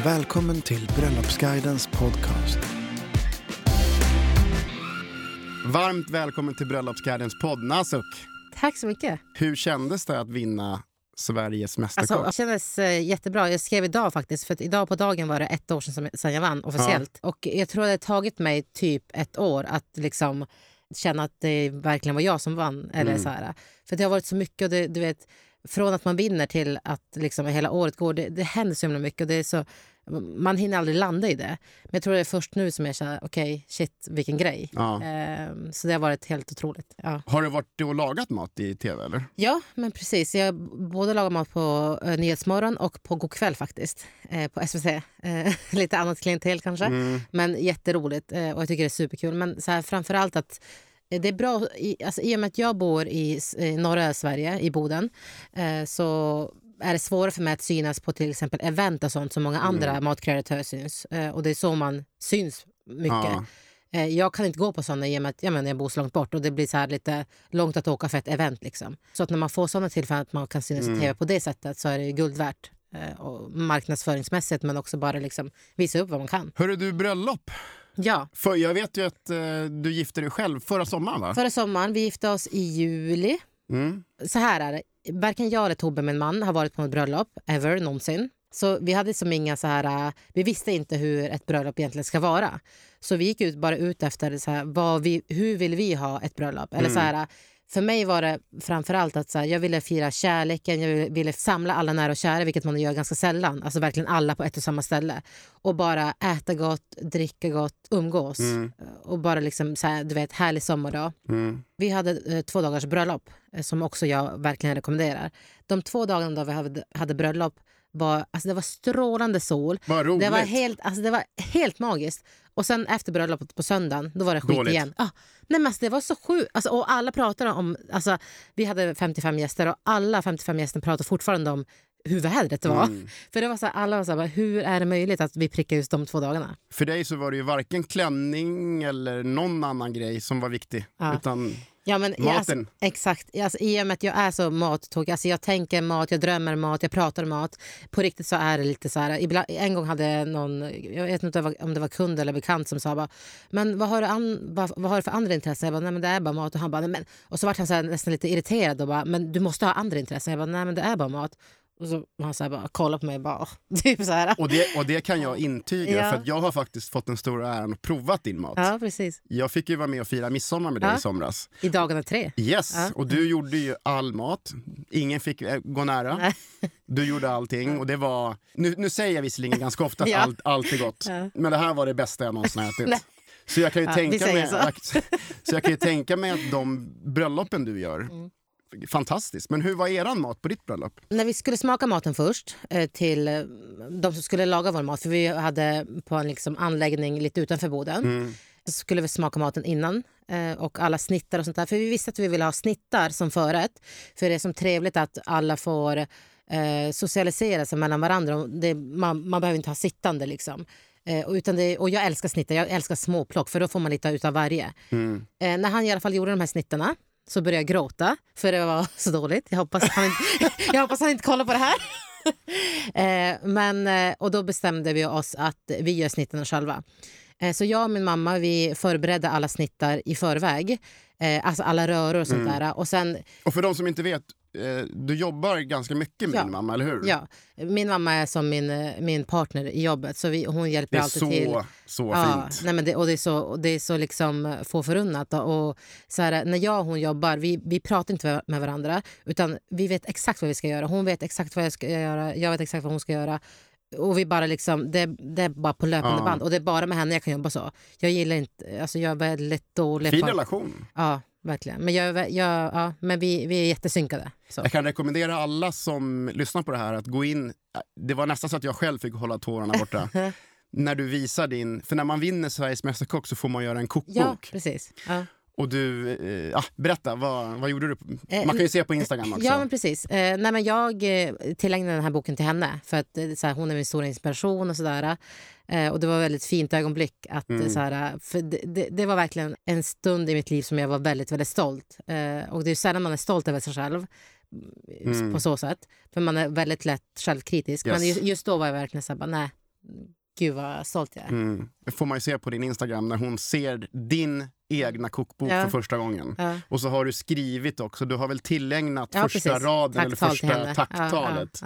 Välkommen till Bröllopsguidens podcast. Varmt välkommen till Bröllopsguidens podd, Nasuk. Tack så mycket. Hur kändes det att vinna Sveriges mästerkock? Alltså, det kändes jättebra. Jag skrev idag faktiskt, för att idag på dagen var det 1 år sedan jag vann officiellt. Ja. Och jag tror det har tagit mig typ 1 år att liksom känna att det verkligen var jag som vann. Eller så här. För det har varit så mycket, och det, du vet, från att man vinner till att liksom hela året går, det händer så mycket, och det är så, man hinner aldrig landa i det. Men jag tror det är först nu som jag känner, okej, shit, vilken grej. Ja. Så det har varit helt otroligt. Ja. Har du varit och lagat mat i tv, eller? Ja, men precis. Jag både lagat mat på Nyhetsmorgon och på God kväll faktiskt. På SVT. Lite annat klientel kanske. Men jätteroligt, och jag tycker det är superkul. Men så här, framförallt att det är bra, alltså, i och med att jag bor i norra Sverige, i Boden, så är det svårare för mig att synas på till exempel event och sånt som många andra matkreatörer syns. Och det är så man syns mycket. Ja. Jag kan inte gå på sådana i och med att jag bor så långt bort, och det blir så här lite långt att åka för ett event liksom. Så att när man får sådana tillfällen att man kan synas i tv på det sättet, så är det guld värt. Och marknadsföringsmässigt, men också bara liksom visa upp vad man kan. Hörru du, bröllop? Ja. För jag vet ju att du gifte dig själv förra sommaren, va? Förra sommaren, vi gifte oss i juli. Så här är det. Varken jag eller Tobbe, min man, har varit på ett bröllop ever, någonsin. Så vi hade som inga så här, vi visste inte hur ett bröllop egentligen ska vara. Så vi gick bara ut efter så här, hur vill vi ha ett bröllop? Eller så här, för mig var det framförallt att så här, jag ville fira kärleken, jag ville samla alla nära och kära, vilket man gör ganska sällan. Alltså verkligen alla på ett och samma ställe. Och bara äta gott, dricka gott, umgås. Och bara liksom så här, du vet, härlig sommardag. Vi hade 2 dagars bröllop, som också jag verkligen rekommenderar. De 2 dagarna då vi hade bröllop var, alltså det var strålande sol. Vad roligt. Det var helt magiskt. Och sen efter bröllopet på söndagen, då var det skit igen. Nej, men det var så sjukt. Alltså, och alla pratade om, alltså, vi hade 55 gäster, och alla 55 gäster pratade fortfarande om hur vädret var. För det var så här, alla var så här, hur är det möjligt att vi prickar just de 2 dagarna? För dig så var det ju varken klänning eller någon annan grej som var viktig, utan maten. Alltså, exakt. Alltså, i och med att jag är så mattog, alltså, jag tänker mat, jag drömmer mat, jag pratar mat. På riktigt så är det lite så här. Ibland, en gång hade någon, jag vet inte om det var kund eller bekant, som sa bara, men vad har du för andra intressen? Jag bara, nej men det är bara mat. Och han bara, nej, men. Och så var han så här, nästan lite irriterad och bara, men du måste ha andra intressen. Jag bara, nej men det är bara mat. Och så han så här bara kollade på mig och bara, typ så här. Och det kan jag intyga, för att jag har faktiskt fått den stora äran att prova din mat. Ja, precis. Jag fick ju vara med och fira midsommar med dig i somras. I dagarna 3. Yes, och du gjorde ju all mat. Ingen fick gå nära. Nej. Du gjorde allting, och det var, nu säger jag visserligen ganska ofta att allt är gott. Men det här var det bästa jag någonsin har ätit. Så jag kan ju tänka mig att de bröllopen du gör, fantastiskt. Men hur var eran mat på ditt bröllop? När vi skulle smaka maten först till de som skulle laga vår mat, för vi hade på en liksom anläggning lite utanför Boden, så skulle vi smaka maten innan, och alla snittar och sånt där, för vi visste att vi ville ha snittar som förrätt, för det är som trevligt att alla får socialisera sig mellan varandra. Man behöver inte ha sittande liksom. Och jag älskar snittar, jag älskar småplock, för då får man lite utav varje. När han i alla fall gjorde de här snittarna, så började jag gråta, för det var så dåligt. Jag hoppas han inte kollar på det här. Och då bestämde vi oss att vi gör snittarna själva. Så jag och min mamma, vi förberedde alla snittar i förväg. Alltså alla röror och sånt där. Och för de som inte vet, du jobbar ganska mycket med din mamma, eller hur? Ja, min mamma är som min partner i jobbet, så hon hjälper alltid till. Det är så fint. Nej, men det är så liksom få förunnat. Och så här, när jag och hon jobbar, vi pratar inte med varandra, utan vi vet exakt vad vi ska göra. Hon vet exakt vad jag ska göra, jag vet exakt vad hon ska göra. Och vi bara liksom, det är bara på löpande band. Och det är bara med henne jag kan jobba så. Jag gillar inte, alltså jag är väldigt dålig. Fin relation. Ja, verkligen. Men men vi är jättesynkade. Så. Jag kan rekommendera alla som lyssnar på det här att gå in. Det var nästan så att jag själv fick hålla tårarna borta. När du visar för när man vinner Sveriges mästerkock så får man göra en kokbok. Ja, precis. Ja. Och du, berätta, vad gjorde du? Man kan ju se på Instagram också. Ja, men precis. Men jag tillägnade den här boken till henne, för att så här, hon är min stora inspiration och sådär. Och det var ett väldigt fint ögonblick att så här, för det var verkligen en stund i mitt liv som jag var väldigt, väldigt stolt. Och det är sällan man är stolt över sig själv på så sätt. För man är väldigt lätt självkritisk. Yes. Men just då var jag verkligen så här, nej, gud vad stolt jag är. Det får man ju se på din Instagram när hon ser din egna kokbok för första gången. Och så har du skrivit också. Du har väl tillägnat första raden eller första tacktalet.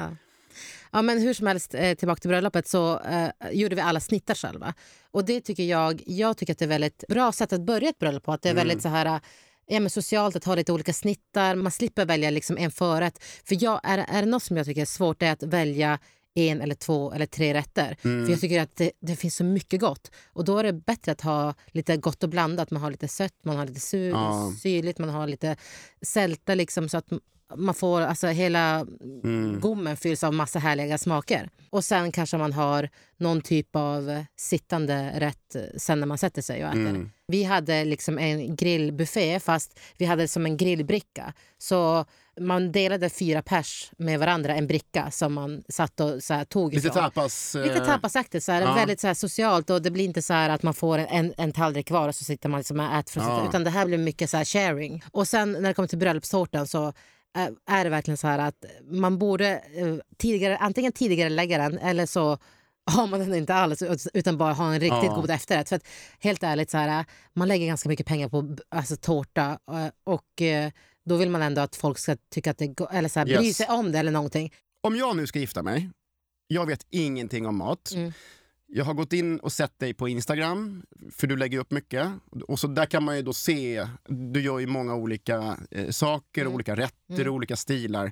Ja, men hur som helst, tillbaka till bröllopet så gjorde vi alla snittar själva. Och det tycker jag tycker att det är väldigt bra sätt att börja ett bröllop på. Att det är väldigt så här... men socialt att ha lite olika snittar. Man slipper välja liksom en förrätt. För är det något som jag tycker är svårt är att välja 1 eller 2 eller 3 rätter. För jag tycker att det finns så mycket gott. Och då är det bättre att ha lite gott och blandat. Man har lite sött, man har lite syrligt, man har lite sälta liksom, så att man får, alltså hela gommen fylls av massa härliga smaker. Och sen kanske man har någon typ av sittande rätt sen när man sätter sig och äter. Vi hade liksom en grillbuffé fast vi hade som en grillbricka. Så man delade 4 pers med varandra en bricka som man satt och så här, tog ifrån. Lite tapasaktigt, så här, väldigt så här, socialt, och det blir inte så här att man får en tallrik kvar och så sitter man liksom och äter från sitt, utan det här blir mycket så här sharing. Och sen när det kommer till bröllopstårtan så är det verkligen så här att man borde antingen tidigare lägga den eller så har man den inte alls utan bara ha en riktigt god efterrätt. För att helt ärligt så här, man lägger ganska mycket pengar på alltså, tårta och då vill man ändå att folk ska tycka att det eller så här, bry sig om det eller någonting. Om jag nu ska gifta mig, jag vet ingenting om mat. Jag har gått in och sett dig på Instagram, för du lägger upp mycket. Och så där kan man ju då se, du gör ju många olika saker, olika rätter, olika stilar.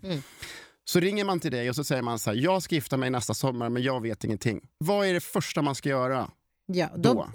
Så ringer man till dig och så säger man så här: jag ska gifta mig nästa sommar men jag vet ingenting. Vad är det första man ska göra? Ja,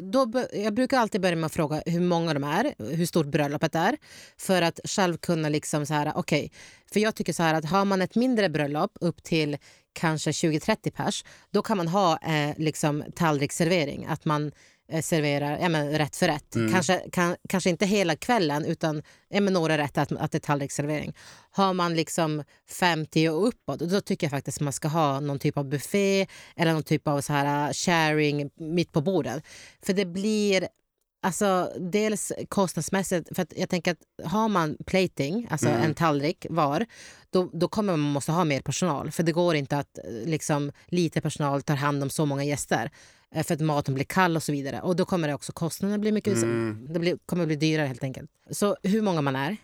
jag brukar alltid börja med att fråga hur många de är, hur stort bröllopet är, för att själv kunna liksom så här, okej. För jag tycker så här att har man ett mindre bröllop upp till kanske 20-30 pers, då kan man ha liksom tallriksservering, att man serverar rätt för rätt. Kanske inte hela kvällen utan några rätt att det är tallriksservering. Har man liksom 50 och uppåt, då tycker jag faktiskt man ska ha någon typ av buffé eller någon typ av så här sharing mitt på bordet. För det blir alltså dels kostnadsmässigt, för att jag tänker att har man plating, alltså en tallrik var, då kommer man måste ha mer personal, för det går inte att liksom lite personal tar hand om så många gäster, för att maten blir kall och så vidare. Och då kommer det också kostnaderna bli mycket kommer bli dyrare helt enkelt. Så hur många man är.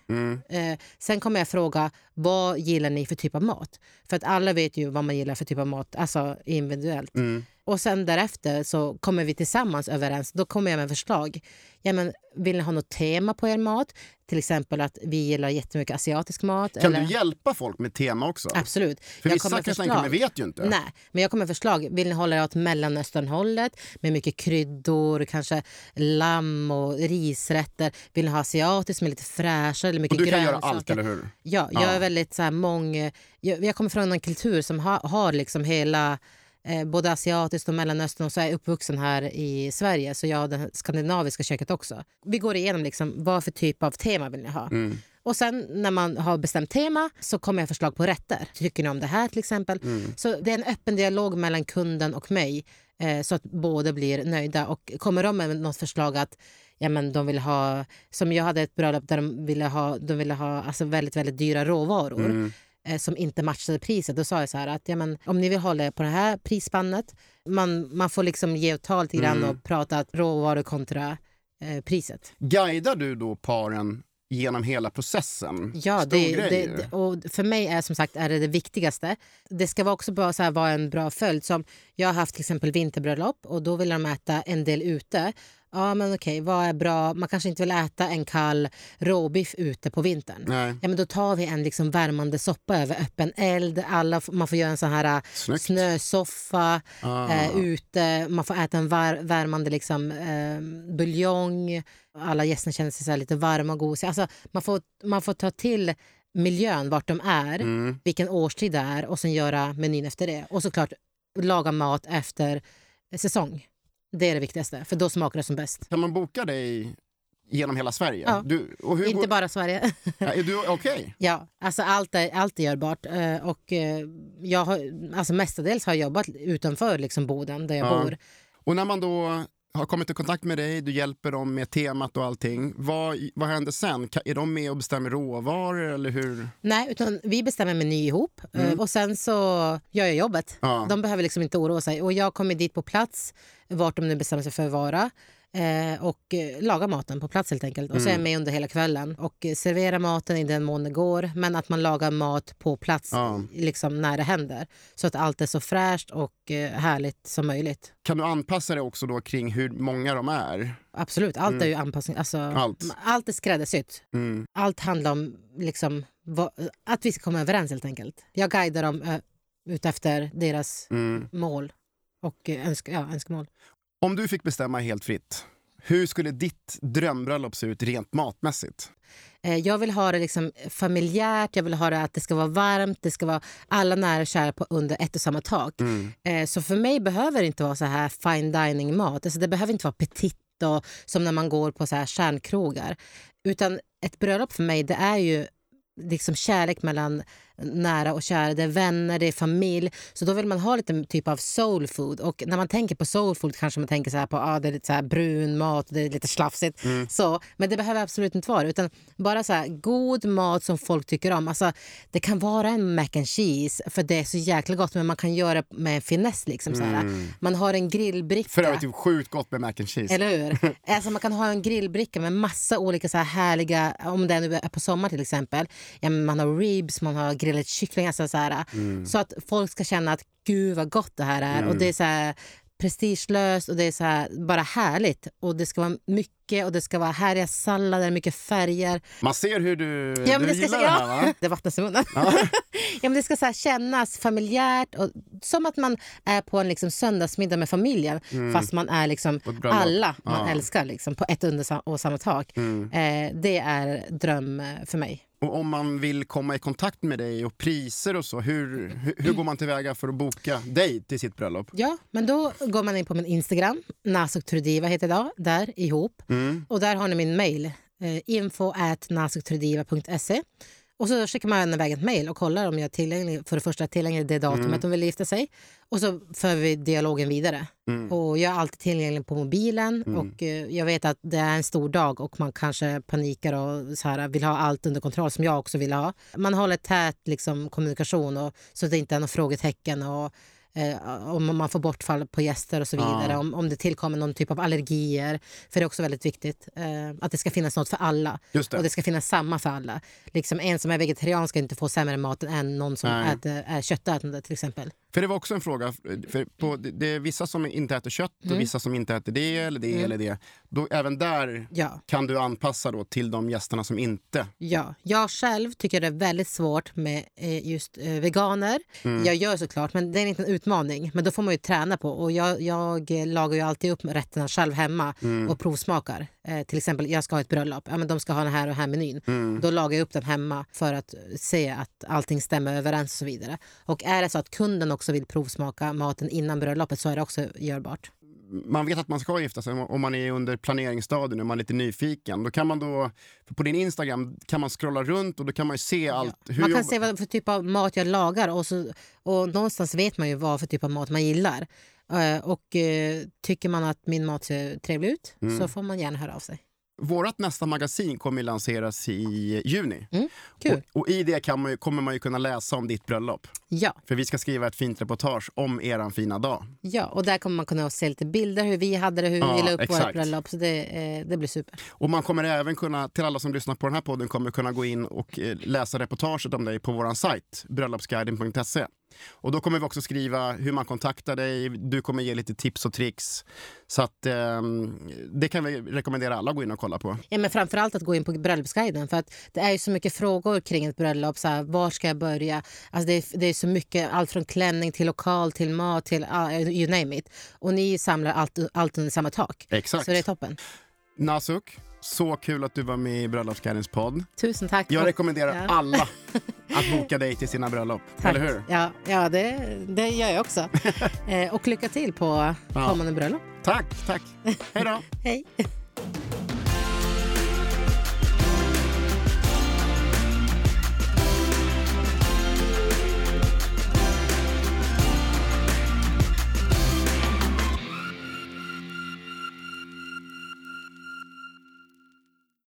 Sen kommer jag fråga, vad gillar ni för typ av mat? För att alla vet ju vad man gillar för typ av mat, alltså individuellt. Och sen därefter så kommer vi tillsammans överens. Då kommer jag med förslag. Ja, men vill ni ha något tema på er mat? Till exempel att vi gillar jättemycket asiatisk mat. Kan du hjälpa folk med tema också? Absolut. För vissa kanske vet ju inte. Nej, men jag kommer med förslag. Vill ni hålla er åt Mellanösternhållet med mycket kryddor, kanske lamm och risrätter? Vill ni ha asiatiskt med lite fräschare eller mycket grönsaker? Och du kan göra allt, eller hur? Ja, jag är väldigt så här jag kommer från en kultur som har liksom hela både asiatiskt och Mellanöstern, och så är jag uppvuxen här i Sverige, så jag har det skandinaviska köket också. Vi går igenom liksom, vad för typ av tema vill ni ha. Och sen när man har bestämt tema så kommer jag förslag på rätter. Tycker ni om det här till exempel? Så det är en öppen dialog mellan kunden och mig, så att båda blir nöjda. Och kommer de med något förslag att de vill ha, som jag hade ett bröllop där de ville ha alltså väldigt, väldigt dyra råvaror som inte matchade priset. Då sa jag så här att om ni vill hålla på det här prisspannet, man får liksom ge och ta lite grann och prata råvaror kontra priset. Guidar du då paren genom hela processen? Ja, och för mig är som sagt det viktigaste. Det ska också bara vara en bra följd. Som jag har haft till exempel vinterbröllop, och då vill de äta en del ute. Ja, men okej, vad är bra? Man kanske inte vill äta en kall råbiff ute på vintern. Nej. Ja, men då tar vi en liksom värmande soppa över öppen eld. Man får göra en sån här snösoffa ute. Man får äta en värmande liksom, buljong. Alla gästerna känner sig så här lite varma och gosiga. Alltså, man får ta till miljön vart de är, vilken årstid det är, och sen göra menyn efter det. Och såklart laga mat efter säsong. Det är det viktigaste, för då smakar det som bäst. Kan man boka dig genom hela Sverige? Ja. Inte bara Sverige. Är du okej? Ja, alltså allt är görbart. Och jag har, alltså mestadels har jag jobbat utanför liksom Boden där jag bor. Och när man då har kommit i kontakt med dig, du hjälper dem med temat och allting. Vad händer sen? Är de med och bestämmer råvaror eller hur? Nej, utan vi bestämmer meny ihop och sen så gör jag jobbet. Ja. De behöver liksom inte oroa sig. Och jag kommer dit på plats, vart de nu bestämmer sig för att vara. Och laga maten på plats helt enkelt. Och så är jag med under hela kvällen och servera maten i den mån det går, men att man lagar mat på plats liksom när det händer, så att allt är så fräscht och härligt som möjligt. Kan du anpassa det också då kring hur många de är? Absolut, allt är ju anpassning. Alltså, allt är skräddarsytt. Allt handlar om liksom, att vi ska komma överens helt enkelt. Jag guidar dem ut efter deras mål och önskemål. Om du fick bestämma helt fritt, hur skulle ditt drömbröllop se ut rent matmässigt? Jag vill ha det liksom familjärt, jag vill ha det att det ska vara varmt, det ska vara alla nära och kära under ett och samma tak. Så för mig behöver det inte vara så här fine dining mat. Alltså det behöver inte vara petit och, som när man går på så här kärnkrogar. Utan ett bröllop för mig, det är ju liksom kärlek mellan nära och kära, det är vänner, det är familj, så då vill man ha lite typ av soul food. Och när man tänker på soul food kanske man tänker så här på det är lite så här brun mat, det är lite slafsigt så, men det behöver absolut inte vara, utan bara så här god mat som folk tycker om. Alltså det kan vara en mac and cheese för det är så jäkla gott, men man kan göra det med en finess liksom så här. Man har en grillbricka. För det är typ sjukt gott med mac and cheese. Eller hur? Alltså man kan ha en grillbricka med massa olika så här härliga, om det nu är på sommar till exempel. Ja, man har ribs, man har grillat kyckling, alltså så här, så att folk ska känna att gud vad gott det här är, och det är så här prestigelöst och det är så här bara härligt, och det ska vara mycket, och det ska vara härliga sallader, mycket färger. Man ser hur du det gillar det här, va? Det vattnas i munnen. Ja, men det ska så här kännas familjärt och som att man är på en liksom söndagsmiddag med familjen, fast man är liksom alla man älskar liksom på ett under och samma tak. Det är dröm för mig. Och om man vill komma i kontakt med dig och priser och så, hur går man tillväga för att boka dig till sitt bröllop? Ja, men då går man in på min Instagram, Nasoktrudiva heter det där, ihop. Och där har ni min mail, info@nasoktrudiva.se. Och så skickar man iväg ett mejl och kollar om jag är tillgänglig, för det första tillgänglig det datumet de vill gifta sig. Och så för vi dialogen vidare. Och jag är alltid tillgänglig på mobilen och jag vet att det är en stor dag och man kanske panikar och så här, vill ha allt under kontroll som jag också vill ha. Man håller tät liksom, kommunikation och, så att det inte är några frågetecken och om man får bortfall på gäster och så vidare, om det tillkommer någon typ av allergier, för det är också väldigt viktigt att det ska finnas något för alla. Och det ska finnas samma för alla. Liksom en som är vegetarian ska inte få sämre mat än någon som är köttätande till exempel. För det var också en fråga, för det är vissa som inte äter kött och vissa som inte äter det eller det eller det. Då, även där kan du anpassa då till de gästerna som inte... Ja, jag själv tycker det är väldigt svårt med just veganer. Jag gör såklart, men det är inte en utmaning. Men då får man ju träna på, och jag lagar ju alltid upp rätterna själv hemma och provsmakar. Till exempel, jag ska ha ett bröllop. Ja, men de ska ha den här och här menyn. Då lagar jag upp den hemma för att se att allting stämmer överens och så vidare. Och är det så att kunden också vill provsmaka maten innan bröllopet, så är det också görbart. Man vet att man ska gifta sig om man är under planeringsstadien och man är lite nyfiken. Då kan man då, på din Instagram kan man scrolla runt och då kan man ju se allt. Hur man kan se vad för typ av mat jag lagar, och någonstans vet man ju vad för typ av mat man gillar. Och tycker man att min mat ser trevlig ut så får man gärna höra av sig. Vårat nästa magasin kommer lanseras i juni. Kul. Och i det kommer man ju kunna läsa om ditt bröllop. Ja. För vi ska skriva ett fint reportage om eran fina dag. Ja, och där kommer man kunna se lite bilder hur vi hade det, hur vi la upp vårt bröllop. Så det blir super. Och man kommer även kunna, till alla som lyssnar på den här podden, kommer kunna gå in och läsa reportaget om dig på våran sajt, bröllopsguiden.se. Och då kommer vi också skriva hur man kontaktar dig. Du kommer ge lite tips och tricks. Så att det kan vi rekommendera alla att gå in och kolla på. Ja, men framförallt att gå in på bröllopsguiden. För att det är ju så mycket frågor kring ett bröllop. Så här, var ska jag börja? Alltså det är så mycket, allt från klänning till lokal, till mat, till you name it. Och ni samlar allt under samma tak. Exakt. Så det är toppen. Nasuk, så kul att du var med i Bröllopsguidens podd. Tusen tack. Jag rekommenderar alla att boka dig till sina bröllop. Tack. Eller hur? Ja, det gör jag också. Och lycka till på kommande bröllop. Tack. Hej då. Hej.